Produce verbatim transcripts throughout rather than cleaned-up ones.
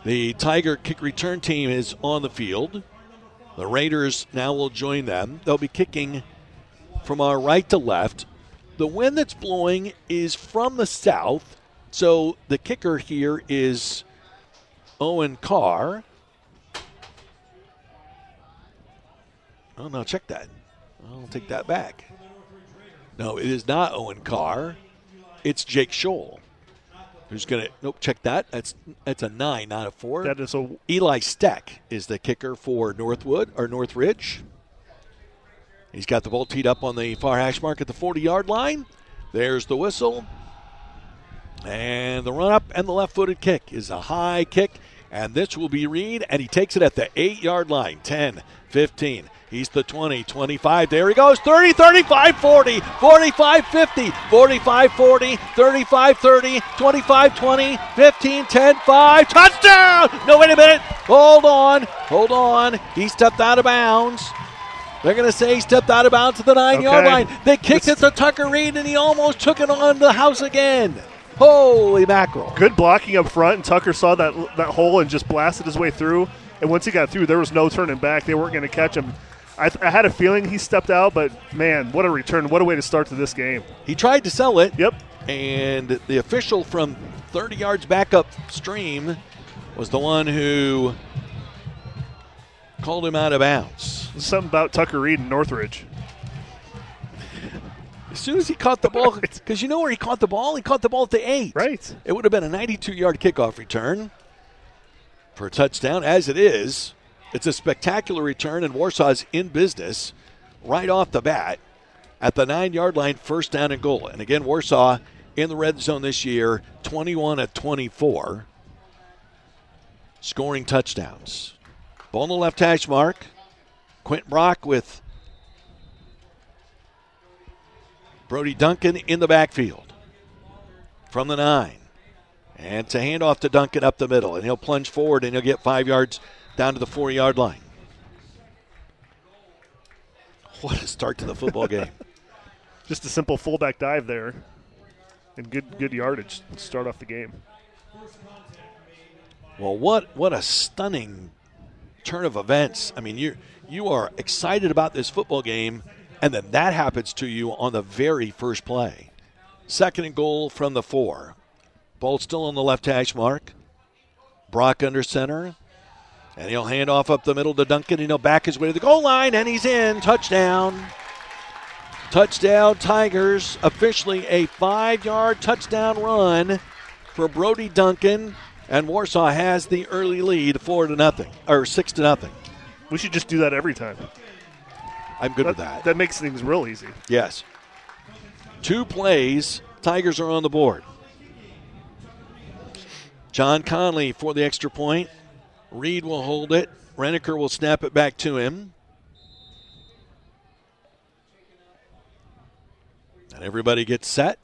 The Tiger kick return team is on the field. The Raiders now will join them. They'll be kicking from our right to left. The wind that's blowing is from the south, so the kicker here is Owen Carr. Oh, no, check that. I'll take that back. No, it is not Owen Carr. It's Jake Scholl. Who's going to – nope, check that. That's that's a nine, not a four. That is a – Eli Steck is the kicker for Northwood or Northridge. He's got the ball teed up on the far hash mark at the forty-yard line. There's the whistle. And the run-up and the left-footed kick is a high kick. And this will be Reed, and he takes it at the eight-yard line. ten, fifteen. He's the twenty, twenty-five. There he goes. thirty, thirty-five, forty, forty-five, fifty, forty-five, forty, thirty-five, thirty, twenty-five, twenty, fifteen, ten, five. Touchdown! No, wait a minute. Hold on. Hold on. He stepped out of bounds. They're going to say he stepped out of bounds to the nine-yard Okay. line. They kicked it to Tucker Reed, and he almost took it on the house again. Holy mackerel. Good blocking up front, and Tucker saw that that hole and just blasted his way through. And once he got through, there was no turning back. They weren't going to catch him. I, th- I had a feeling he stepped out, but, man, what a return. What a way to start to this game. He tried to sell it. Yep. And the official from thirty yards back upstream was the one who called him out of bounds. Something about Tucker Reed and Northridge. As soon as he caught the ball, because you know where he caught the ball? He caught the ball at the eight. Right. It would have been a ninety-two-yard kickoff return for a touchdown. As it is, it's a spectacular return, and Warsaw's in business right off the bat at the nine-yard line, first down and goal. And again, Warsaw in the red zone this year, twenty-one of twenty-four, scoring touchdowns. Ball on the left hash mark. Quint Brock with Brody Duncan in the backfield from the nine. And it's a handoff to Duncan up the middle. And he'll plunge forward, and he'll get five yards down to the four-yard line. What a start to the football game. Just a simple fullback dive there. And good good yardage to start off the game. Well, what what a stunning turn of events. I mean, you you are excited about this football game, and then that happens to you on the very first play. Second and goal from the four. Ball still on the left hash mark. Brock under center. And he'll hand off up the middle to Duncan, and he'll back his way to the goal line, and he's in. Touchdown. Touchdown, Tigers. Officially a five-yard touchdown run for Brody Duncan. And Warsaw has the early lead, four to nothing, or six to nothing. We should just do that every time. I'm good that, with that. That makes things real easy. Yes. Two plays, Tigers are on the board. John Conley for the extra point. Reed will hold it. Reneker will snap it back to him. And everybody gets set.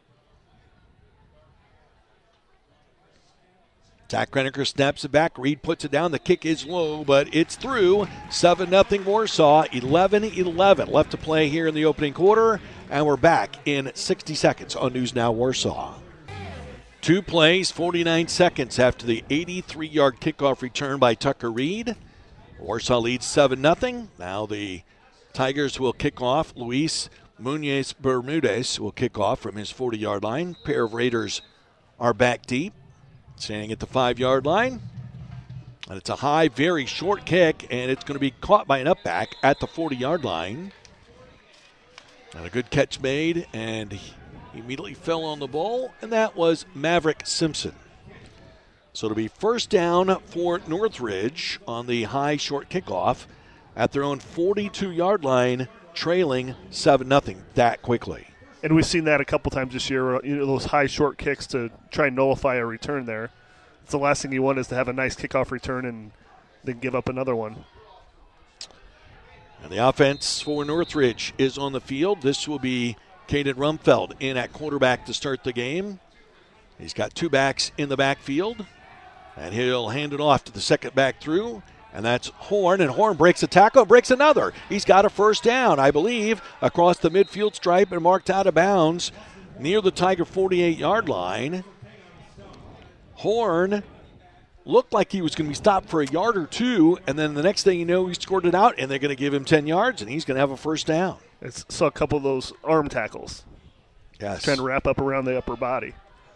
Zach Reneker snaps it back. Reed puts it down. The kick is low, but it's through. seven nothing Warsaw. eleven eleven left to play here in the opening quarter. And we're back in sixty seconds on News Now Warsaw. Two plays, forty-nine seconds after the eighty-three-yard kickoff return by Tucker Reed. Warsaw leads seven nothing. Now the Tigers will kick off. Luis Munoz Bermudez will kick off from his forty-yard line. Pair of Raiders are back deep, standing at the five-yard line. And it's a high, very short kick, and it's going to be caught by an up-back at the forty-yard line. And a good catch made, and he immediately fell on the ball, and that was Maverick Simpson. So it'll be first down for Northridge on the high, short kickoff at their own forty-two-yard line, trailing seven nothing that quickly. And we've seen that a couple times this year, you know, those high, short kicks to try and nullify a return there. It's the last thing you want is to have a nice kickoff return and then give up another one. And the offense for Northridge is on the field. This will be Caden Rumfeld in at quarterback to start the game. He's got two backs in the backfield, and he'll hand it off to the second back through, and that's Horn, and Horn breaks a tackle, breaks another. He's got a first down, I believe, across the midfield stripe and marked out of bounds near the Tiger forty-eight-yard line. Horn looked like he was going to be stopped for a yard or two, and then the next thing you know, he scored it out, and they're going to give him ten yards, and he's going to have a first down. I saw a couple of those arm tackles. Yes. Trying to wrap up around the upper body.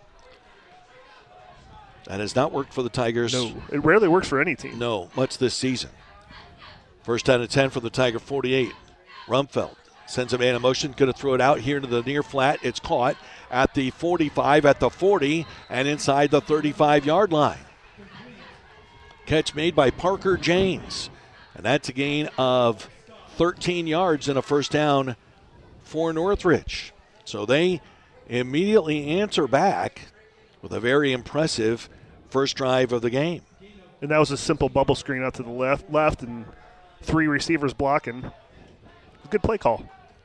That has not worked for the Tigers. No, it rarely works for any team. No, much this season. First down and ten for the Tiger forty-eight. Rumfeld sends a man in motion, going to throw it out here to the near flat. It's caught at the forty-five, at the forty, and inside the thirty-five-yard line. Catch made by Parker James, and that's a gain of thirteen yards and a first down for Northridge. So they immediately answer back with a very impressive first drive of the game. And that was a simple bubble screen out to the left, left, and three receivers blocking. Good play call.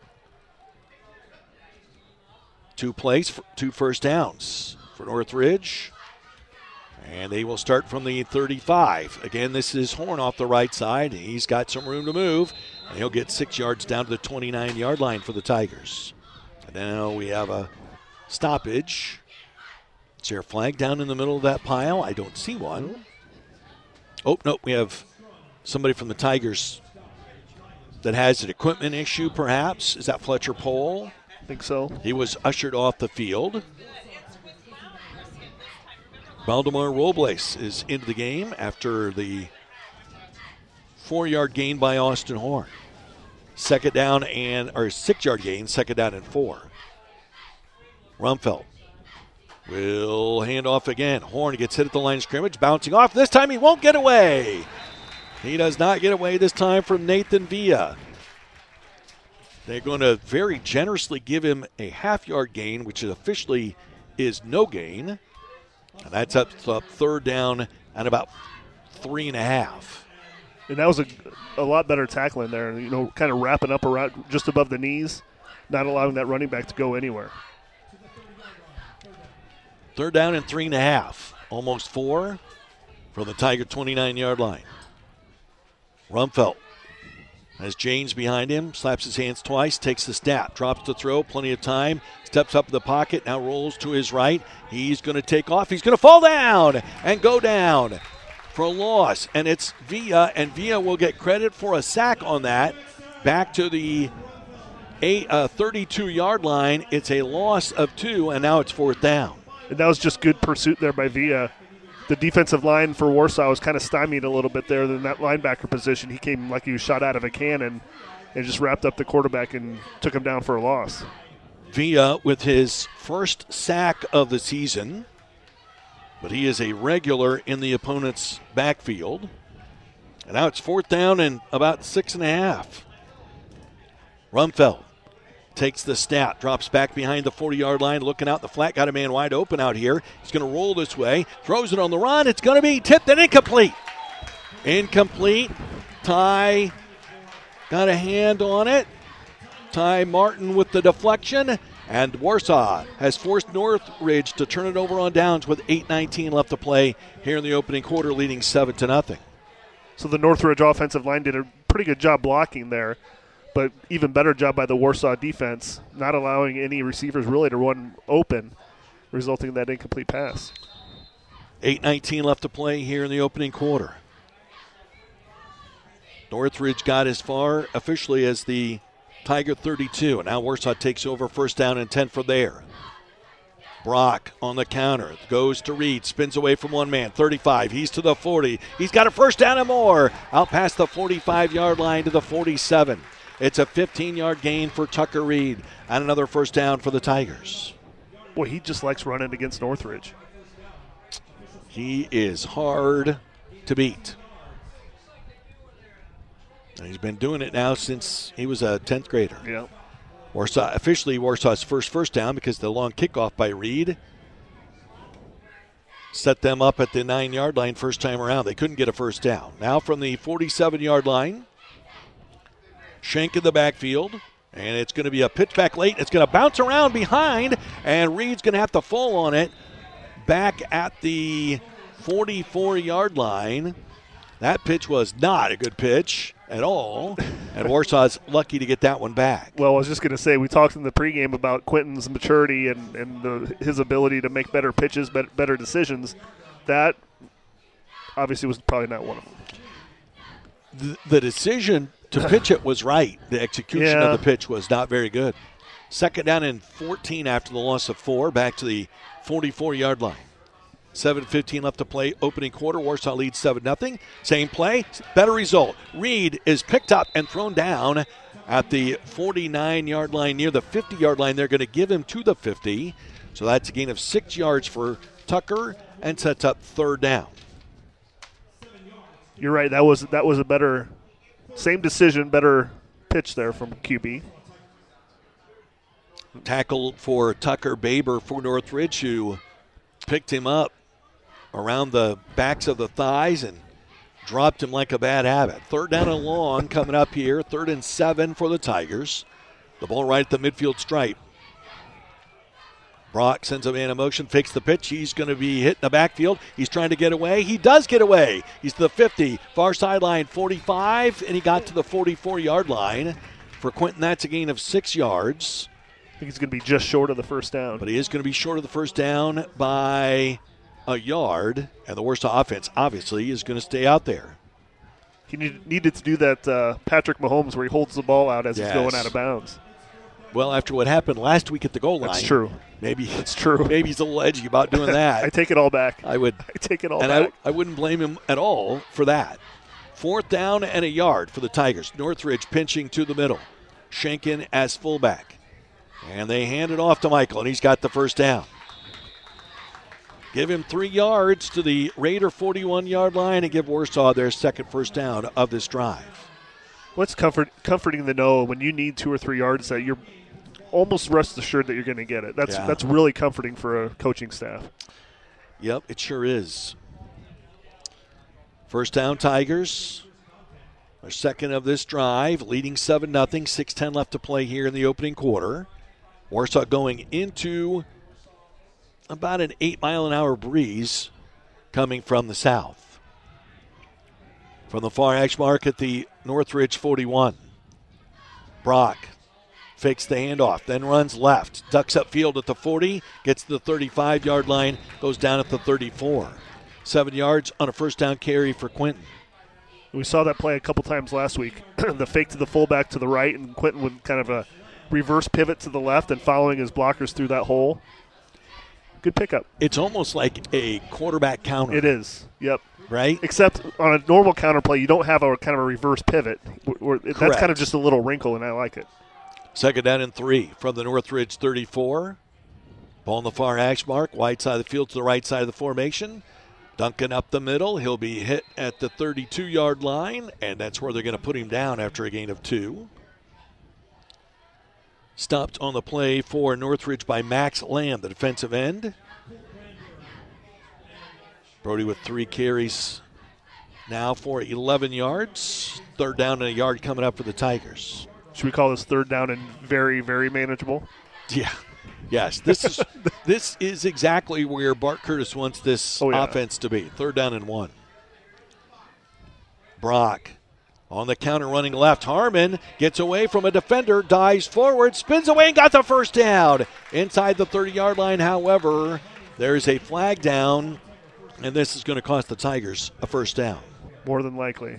Two plays, two first downs for Northridge. And they will start from the thirty-five. Again, this is Horn off the right side. He's got some room to move, and he'll get six yards down to the twenty-nine-yard line for the Tigers. And now we have a stoppage. Is there a flag down in the middle of that pile? I don't see one. Oh, no, we have somebody from the Tigers that has an equipment issue, perhaps. Is that Fletcher Pohl? I think so. He was ushered off the field. Valdemar Robles is into the game after the four-yard gain by Austin Horn. Second down and, or six-yard gain, second down and four. Rumfeld will hand off again. Horn gets hit at the line of scrimmage, bouncing off. This time he won't get away. He does not get away this time from Nathan Villa. They're going to very generously give him a half-yard gain, which officially is no gain. And that's up, up third down and about three and a half. And that was a, a lot better tackling there, you know, kind of wrapping up around just above the knees, not allowing that running back to go anywhere. Third down and three and a half. Almost four from the Tiger twenty-nine-yard line. Rumfeld has James behind him, slaps his hands twice, takes the snap, drops the throw, plenty of time, steps up in the pocket, now rolls to his right. He's going to take off. He's going to fall down and go down for a loss. And it's Villa, and Villa will get credit for a sack on that. Back to the eight, uh, thirty-two-yard line. It's a loss of two, and now it's fourth down. And that was just good pursuit there by Villa. The defensive line for Warsaw was kind of stymied a little bit there in that linebacker position. He came like he was shot out of a cannon and just wrapped up the quarterback and took him down for a loss. Villa with his first sack of the season, but he is a regular in the opponent's backfield. And now it's fourth down and about six and a half. Rumfeld takes the snap, drops back behind the forty-yard line, looking out the flat, got a man wide open out here. He's going to roll this way, throws it on the run. It's going to be tipped and incomplete. Incomplete. Ty got a hand on it. Ty Martin with the deflection, and Warsaw has forced Northridge to turn it over on downs with eight nineteen left to play here in the opening quarter, leading seven to nothing. So the Northridge offensive line did a pretty good job blocking there. But even better job by the Warsaw defense, not allowing any receivers really to run open, resulting in that incomplete pass. eight nineteen left to play here in the opening quarter. Northridge got as far officially as the Tiger thirty-two, and now Warsaw takes over first down and ten from there. Brock on the counter, goes to Reed, spins away from one man, thirty-five, he's to the forty. He's got a first down and more, out past the forty-five-yard line to the forty-seven. It's a fifteen-yard gain for Tucker Reed and another first down for the Tigers. Boy, he just likes running against Northridge. He is hard to beat. And he's been doing it now since he was a tenth grader. Yeah. Warsaw, officially Warsaw's first first down because the long kickoff by Reed set them up at the nine-yard line first time around. They couldn't get a first down. Now from the forty-seven-yard line, Schenk in the backfield, and it's going to be a pitch back late. It's going to bounce around behind, and Reed's going to have to fall on it back at the forty-four-yard line. That pitch was not a good pitch at all, and Warsaw's lucky to get that one back. Well, I was just going to say, we talked in the pregame about Quentin's maturity and, and the, his ability to make better pitches, better decisions. That obviously was probably not one of them. The, the decision to pitch it was right. The execution Yeah. of the pitch was not very good. Second down and fourteen after the loss of four, back to the forty-four-yard line. seven fifteen left to play, opening quarter. Warsaw leads seven nothing. Same play, better result. Reed is picked up and thrown down at the forty-nine-yard line, near the fifty-yard line. They're going to give him to the fifty. So that's a gain of six yards for Tucker and sets up third down. You're right. That was that was a better, same decision, better pitch there from Q B. Tackle for Tucker Baber for Northridge, who picked him up around the backs of the thighs and dropped him like a bad habit. Third down and long coming up here. Third and seven for the Tigers. The ball right at the midfield stripe. Brock sends a man in motion, fakes the pitch. He's going to be hit in the backfield. He's trying to get away. He does get away. He's to the fifty, far sideline forty-five, and he got to the forty-four-yard line. For Quinton, that's a gain of six yards. I think he's going to be just short of the first down. But he is going to be short of the first down by a yard, and the Warsaw offense obviously is going to stay out there. He need, needed to do that uh, Patrick Mahomes where he holds the ball out as Yes. he's going out of bounds. Well, after what happened last week at the goal line. That's true. Maybe It's true. Maybe he's a little edgy about doing that. I take it all back. I would. I take it all and back. I, I wouldn't blame him at all for that. Fourth down and a yard for the Tigers. Northridge pinching to the middle. Schenken as fullback. And they hand it off to Michael, and he's got the first down. Give him three yards to the Raider forty-one-yard line and give Warsaw their second first down of this drive. What's comfort, comforting to know when you need two or three yards that you're almost rest assured that you're going to get it. That's Yeah. that's really comforting for a coaching staff. Yep, it sure is. First down, Tigers. Our second of this drive, leading seven nothing, six ten left to play here in the opening quarter. Warsaw going into about an eight-mile-an-hour breeze coming from the south. From the far hash mark at the Northridge forty-one. Brock fakes the handoff, then runs left, ducks upfield at the forty, gets to the thirty-five-yard line, goes down at the thirty-four. Seven yards on a first down carry for Quinton. We saw that play a couple times last week. The fake to the fullback to the right, and Quinton would kind of a reverse pivot to the left and following his blockers through that hole. Good pickup. It's almost like a quarterback counter. It is. Yep. Right? Except on a normal counter play, you don't have a kind of a reverse pivot. Where that's Correct. kind of just a little wrinkle, and I like it. Second down and three from the Northridge thirty-four. Ball on the far hash mark, wide side of the field to the right side of the formation. Duncan up the middle. He'll be hit at the thirty-two-yard line, and that's where they're going to put him down after a gain of two. Stopped on the play for Northridge by Max Lamb, the defensive end. Brody with three carries now for eleven yards. Third down and a yard coming up for the Tigers. Should we call this third down and very, very manageable? Yeah. Yes, this is this is exactly where Bart Curtis wants this Oh, yeah. offense to be. Third down and one. Brock on the counter running left. Harmon gets away from a defender, dives forward, spins away and got the first down. Inside the thirty-yard line, however, there's a flag down, and this is going to cost the Tigers a first down. More than likely.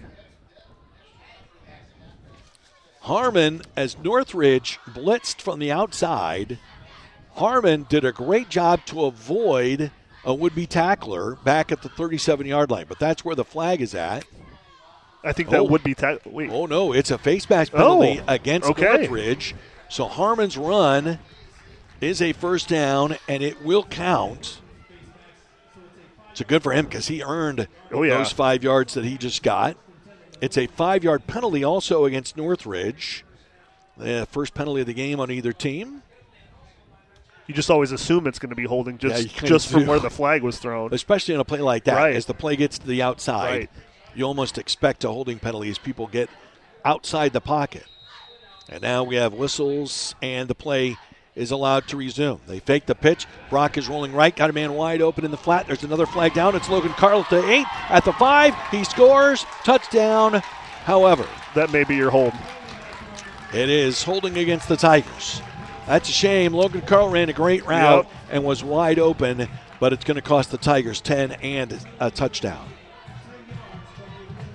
Harmon, as Northridge blitzed from the outside, Harmon did a great job to avoid a would-be tackler back at the thirty-seven-yard line, but that's where the flag is at. I think that Oh. would be ta- – wait. Oh, no, it's a face mask penalty Oh, against okay. Northridge. So Harmon's run is a first down, and it will count. It's a good for him because he earned Oh, yeah. those five yards that he just got. It's a five-yard penalty also against Northridge. The first penalty of the game on either team. You just always assume it's going to be holding Yeah, you just, kinda just from do. where the flag was thrown. Especially on a play like that. Right. As the play gets to the outside, Right. you almost expect a holding penalty as people get outside the pocket. And now we have whistles, and the play is allowed to resume. They fake the pitch. Brock is rolling right, got a man wide open in the flat. There's another flag down. It's Logan Carl at the eight. At the five, he scores. Touchdown. However, That may be your hold. it is holding against the Tigers. That's a shame. Logan Carl ran a great route Yep. and was wide open, but it's going to cost the Tigers ten and a touchdown.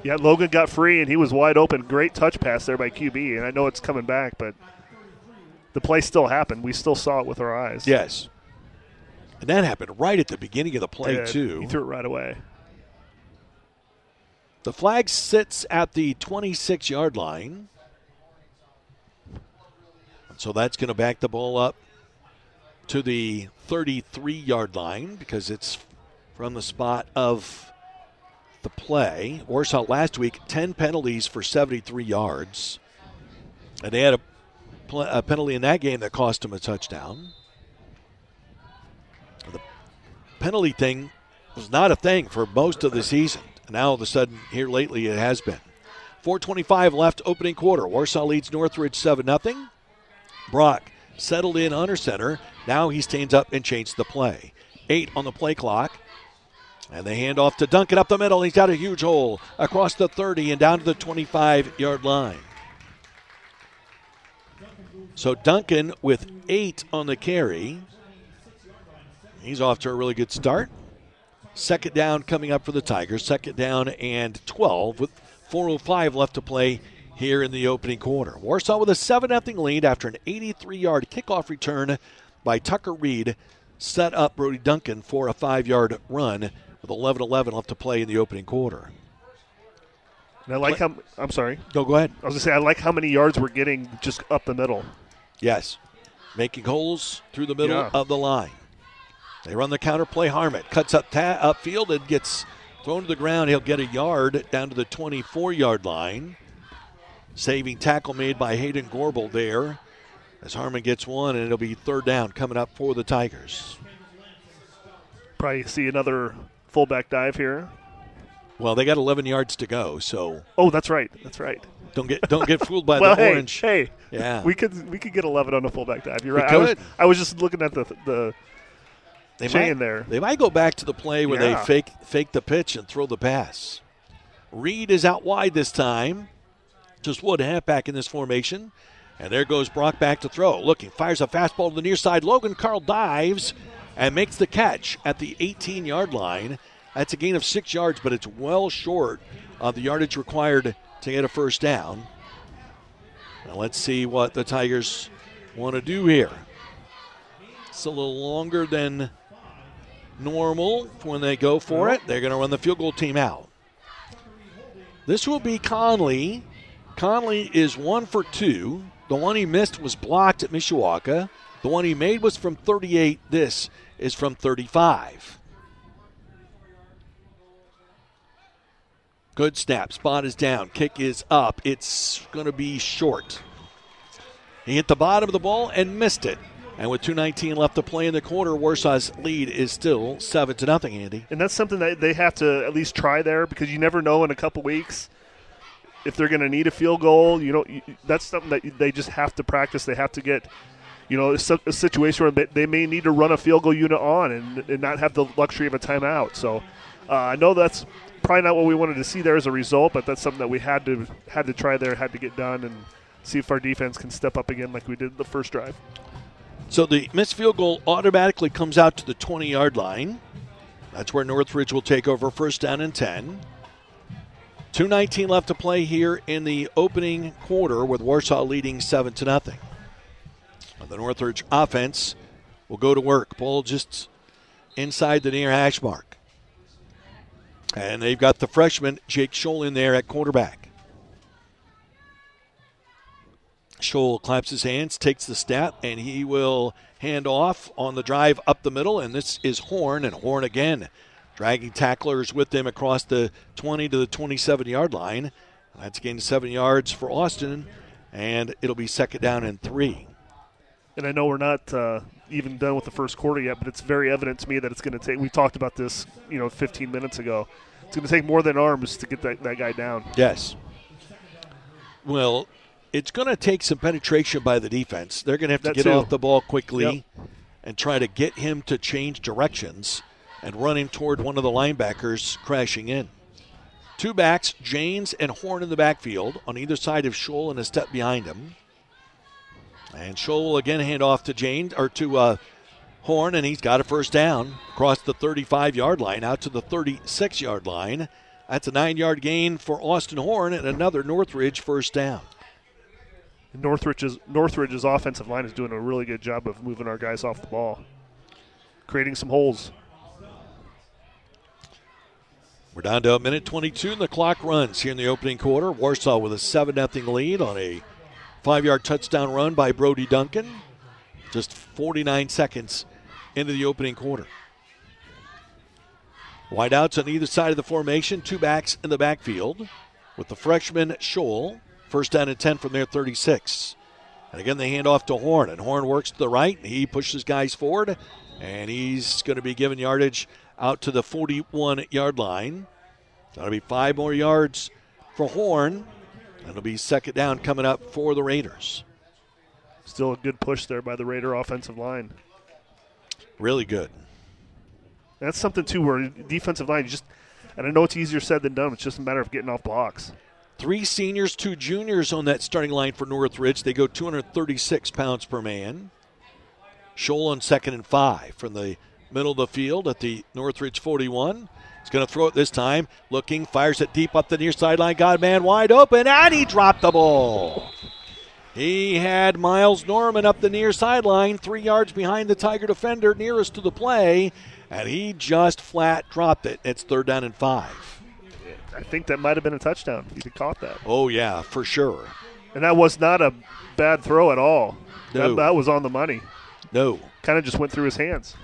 Yeah, Logan got free, and he was wide open. Great touch pass there by Q B, and I know it's coming back, but the play still happened. We still saw it with our eyes. Yes. And that happened right at the beginning of the play, yeah, too. He threw it right away. The flag sits at the twenty-six-yard line. So that's going to back the ball up to the thirty-three-yard line because it's from the spot of the play. Warsaw last week, ten penalties for seventy-three yards. And they had a, pl- a penalty in that game that cost them a touchdown. The penalty thing was not a thing for most of the season. And now all of a sudden, here lately, it has been. four twenty-five left, opening quarter. Warsaw leads Northridge seven nothing. Brock settled in under center. Now he stands up and changes the play. Eight on the play clock. And they hand off to Duncan up the middle. He's got a huge hole across the thirty and down to the twenty-five-yard line. So Duncan with eight on the carry. He's off to a really good start. Second down coming up for the Tigers. Second down and twelve with four oh five left to play here in the opening quarter. Warsaw with a seven nothing lead after an eighty-three-yard kickoff return by Tucker Reed set up Brody Duncan for a five-yard run with eleven eleven left to play in the opening quarter. And I like how – I'm sorry. No, go ahead. I was going to say I like how many yards we're getting just up the middle. Yes. Making holes through the middle Yeah. of the line. They run the counter play. Harmon cuts up ta- upfield and gets thrown to the ground. He'll get a yard down to the twenty-four-yard line. Saving tackle made by Hayden Gorbel there as Harmon gets one, and it'll be third down coming up for the Tigers. Probably see another fullback dive here. Well, they got eleven yards to go, so Oh, that's right. That's right. don't get don't get fooled by well, the hey, orange. hey, Yeah. we could we could get eleven on a fullback dive. You're We right. I was, could. I was just looking at the the They chain might, there. They might go back to the play where Yeah. they fake fake the pitch and throw the pass. Reed is out wide this time. Just one halfback in this formation. And there goes Brock back to throw. Looking, fires a fastball to the near side. Logan Carl dives and makes the catch at the eighteen-yard line. That's a gain of six yards, but it's well short of the yardage required to get a first down. Now let's see what the Tigers want to do here. It's a little longer than normal when they go for it. They're going to run the field goal team out. This will be Conley. Conley is one for two. The one he missed was blocked at Mishawaka. The one he made was from thirty-eight. This is from thirty-five. Good snap. Spot is down. Kick is up. It's going to be short. He hit the bottom of the ball and missed it. And with two nineteen left to play in the quarter, Warsaw's lead is still seven to nothing, Andy. And that's something that they have to at least try there because you never know in a couple weeks if they're going to need a field goal. You know, that's something that they just have to practice. They have to get, you know, a situation where they may need to run a field goal unit on and, and not have the luxury of a timeout. So uh, I know that's probably not what we wanted to see there as a result, but that's something that we had to had to try there, had to get done, and see if our defense can step up again like we did the first drive. So the missed field goal automatically comes out to the twenty-yard line. That's where Northridge will take over first down and ten. two nineteen left to play here in the opening quarter with Warsaw leading seven to nothing. The Northridge offense will go to work. Ball just inside the near hash mark. And they've got the freshman Jake Scholl in there at quarterback. Scholl claps his hands, takes the snap, and he will hand off on the drive up the middle. And this is Horn, and Horn again dragging tacklers with them across the twenty to the twenty-seven-yard line. That's a gain of seven yards for Austin, and it'll be second down and three. And I know we're not uh, even done with the first quarter yet, but it's very evident to me that it's going to take – we talked about this, you know, fifteen minutes ago. It's going to take more than arms to get that, that guy down. Yes. Well, it's going to take some penetration by the defense. They're going to have to That get too. off the ball quickly Yep. and try to get him to change directions and run him toward one of the linebackers crashing in. Two backs, Janes and Horn in the backfield on either side of Scholl and a step behind him. And Scholl will again hand off to Janes or to uh, Horn, and he's got a first down across the thirty-five-yard line out to the thirty-six-yard line That's a nine-yard gain for Austin Horn and another Northridge first down. Northridge's, Northridge's offensive line is doing a really good job of moving our guys off the ball, creating some holes. We're down to a minute twenty-two, and the clock runs here in the opening quarter. Warsaw with a seven nothing lead on a five-yard touchdown run by Brody Duncan. Just forty-nine seconds into the opening quarter. Wideouts on either side of the formation, two backs in the backfield with the freshman Scholl. First down and ten from their thirty-six. And again, they hand off to Horn, and Horn works to the right, and he pushes guys forward, and he's going to be given yardage out to the forty-one-yard line. That'll be five more yards for Horn, and it'll be second down coming up for the Raiders. Still a good push there by the Raider offensive line. Really good. That's something, too, where defensive line, you just, and I know it's easier said than done, it's just a matter of getting off blocks. Three seniors, two juniors on that starting line for Northridge. They go two hundred thirty-six pounds per man. Scholl on second and five from the middle of the field at the Northridge forty-one. He's going to throw it this time. Looking, fires it deep up the near sideline. Got a man wide open, and he dropped the ball. He had Miles Norman up the near sideline, three yards behind the Tiger defender nearest to the play, and he just flat dropped it. It's third down and five. I think that might have been a touchdown if he caught that. Oh, yeah, for sure. And that was not a bad throw at all. No. That, that was on the money. No. Kind of just went through his hands.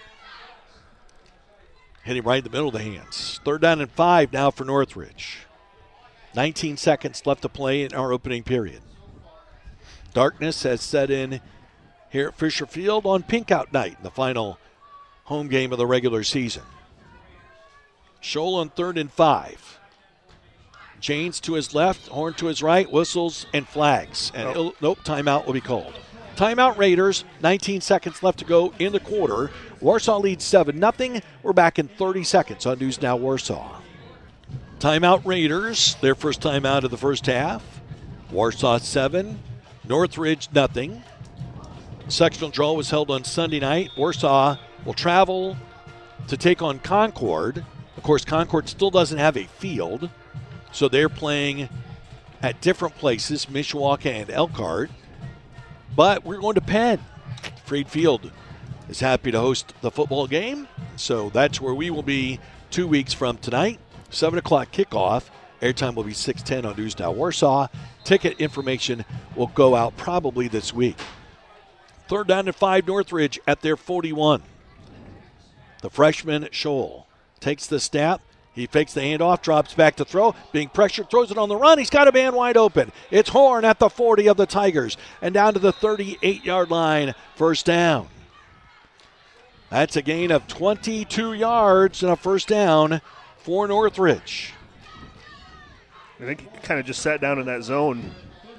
Hit him right in the middle of the hands. Third down and five now for Northridge. nineteen seconds left to play in our opening period. Darkness has set in here at Fisher Field on Pinkout Night, the final home game of the regular season. Scholl on third and five. Janes to his left, Horn to his right, whistles and flags. And oh. il- nope, timeout will be called. Timeout Raiders, nineteen seconds left to go in the quarter. Warsaw leads seven nothing. We're back in thirty seconds on News Now Warsaw. Timeout Raiders, their first timeout of the first half. Warsaw seven, Northridge nothing. Sectional draw was held on Sunday night. Warsaw will travel to take on Concord. Of course, Concord still doesn't have a field, so they're playing at different places, Mishawaka and Elkhart. But we're going to Penn. Freed Field is happy to host the football game, so that's where we will be two weeks from tonight. seven o'clock kickoff. Airtime will be six ten on News Now Warsaw. Ticket information will go out probably this week. Third down and five, Northridge at their forty-one. The freshman Scholl takes the snap. He fakes the handoff, drops back to throw. Being pressured, throws it on the run. He's got a man wide open. It's Horn at the forty of the Tigers and down to the thirty-eight-yard line. First down. That's a gain of twenty-two yards and a first down for Northridge. I think he kind of just sat down in that zone.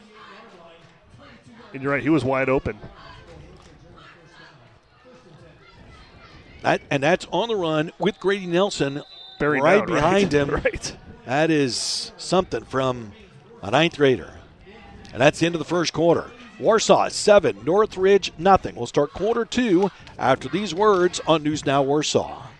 And you're right, he was wide open. That, and that's on the run with Grady Nelson Bearing right down, behind right? him. Right. That is something from a ninth grader. And that's the end of the first quarter. Warsaw seven, Northridge nothing. We'll start quarter two after these words on News Now Warsaw.